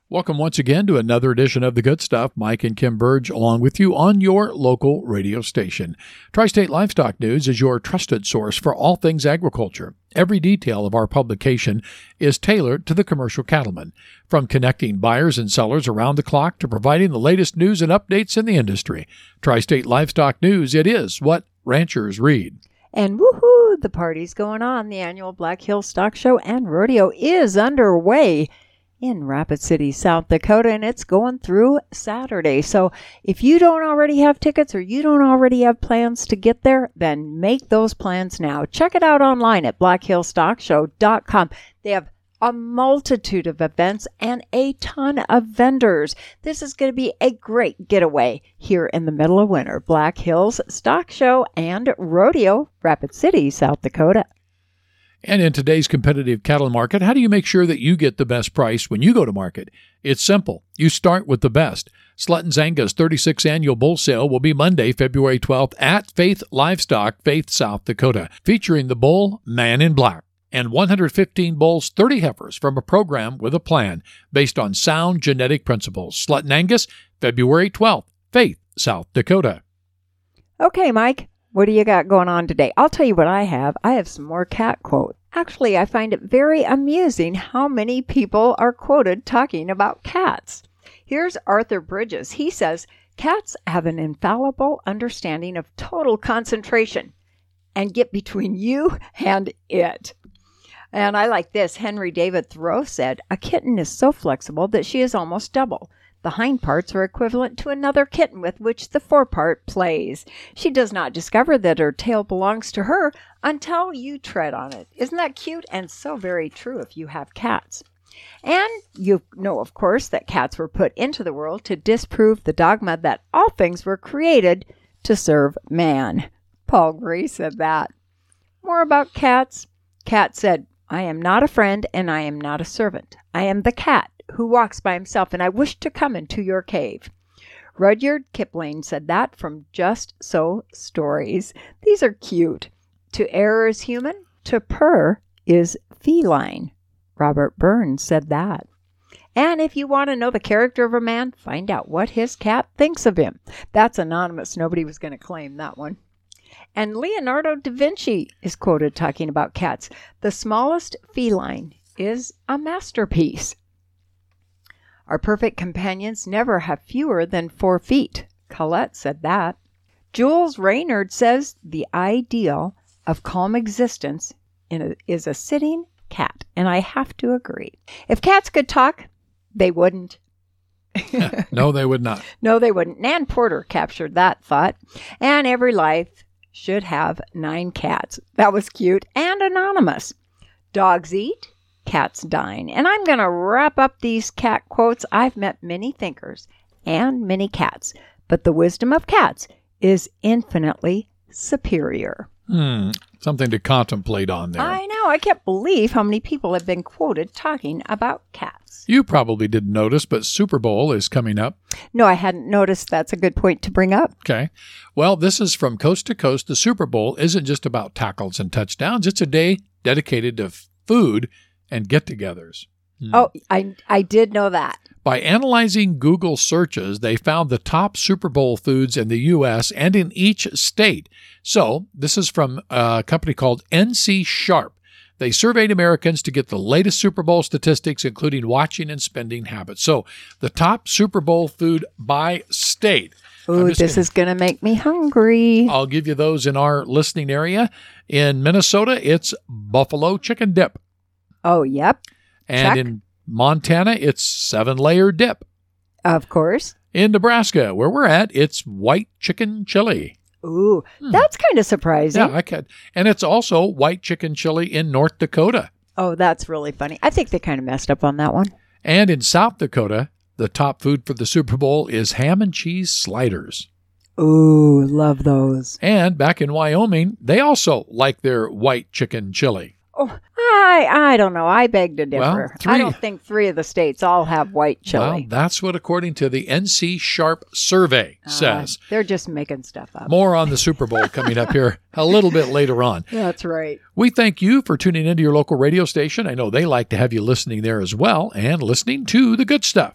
Welcome once again to another edition of The Good Stuff. Mike and Kim Burge along with you on your local radio station. Tri-State Livestock News is your trusted source for all things agriculture. Every detail of our publication is tailored to the commercial cattleman, from connecting buyers and sellers around the clock to providing the latest news and updates in the industry. Tri-State Livestock News, it is what ranchers read. And woohoo, the party's going on. The annual Black Hills Stock Show and Rodeo is underway in Rapid City, South Dakota, and it's going through Saturday. So if you don't already have tickets or you don't already have plans to get there, then make those plans now. Check it out online at blackhillstockshow.com. They have a multitude of events and a ton of vendors. This is going to be a great getaway here in the middle of winter. Black Hills Stock Show and Rodeo, Rapid City, South Dakota. And in today's competitive cattle market, how do you make sure that you get the best price when you go to market? It's simple. You start with the best. Slutton's Angus 36th Annual Bull Sale will be Monday, February 12th at Faith Livestock, Faith, South Dakota, featuring the bull Man in Black and 115 bulls, 30 heifers from a program with a plan based on sound genetic principles. Slutton Angus, February 12th, Faith, South Dakota. Okay, Mike. What do you got going on today? I'll tell you what I have. I have some more cat quotes. Actually, I find it very amusing how many people are quoted talking about cats. Here's Arthur Bridges. He says, cats have an infallible understanding of total concentration and get between you and it. And I like this. Henry David Thoreau said, a kitten is so flexible that she is almost double. The hind parts are equivalent to another kitten with which the forepart plays. She does not discover that her tail belongs to her until you tread on it. Isn't that cute? And so very true if you have cats. And you know, of course, that cats were put into the world to disprove the dogma that all things were created to serve man. Paul Gray said that. More about cats. Cat said, I am not a friend and I am not a servant. I am the cat who walks by himself, and I wish to come into your cave. Rudyard Kipling said that from Just So Stories. These are cute. To err is human, to purr is feline. Robert Burns said that. And if you want to know the character of a man, find out what his cat thinks of him. That's anonymous. Nobody was going to claim that one. And Leonardo da Vinci is quoted talking about cats. The smallest feline is a masterpiece. Our perfect companions never have fewer than 4 feet. Colette said that. Jules Reynard says the ideal of calm existence is a sitting cat. And I have to agree. If cats could talk, they wouldn't. No, they would not. No, they wouldn't. Nan Porter captured that thought. And every life should have 9 cats. That was cute and anonymous. Dogs eat. Cats dine. And I'm going to wrap up these cat quotes. I've met many thinkers and many cats, but the wisdom of cats is infinitely superior. Something to contemplate on there. I know. I can't believe how many people have been quoted talking about cats. You probably didn't notice, but Super Bowl is coming up. No, I hadn't noticed. That's a good point to bring up. Okay. Well, this is from coast to coast. The Super Bowl isn't just about tackles and touchdowns. It's a day dedicated to food and get-togethers. Oh, I did know that. By analyzing Google searches, they found the top Super Bowl foods in the U.S. and in each state. So this is from a company called NC Sharp. They surveyed Americans to get the latest Super Bowl statistics, including watching and spending habits. So the top Super Bowl food by state. Ooh, this is going to make me hungry. I'll give you those in our listening area. In Minnesota, it's buffalo chicken dip. Oh, yep. And check. in Montana, it's 7-layer dip. Of course. In Nebraska, where we're at, it's white chicken chili. Ooh, that's kind of surprising. Yeah, I could. And it's also white chicken chili in North Dakota. Oh, that's really funny. I think they kind of messed up on that one. And in South Dakota, the top food for the Super Bowl is ham and cheese sliders. Ooh, love those. And back in Wyoming, they also like their white chicken chili. Oh, I don't know. I beg to differ. Well, I don't think 3 of the states all have white chili. Well, that's what, according to the NC Sharp survey, says. They're just making stuff up. More on the Super Bowl coming up here a little bit later on. That's right. We thank you for tuning into your local radio station. I know they like to have you listening there as well and listening to the good stuff.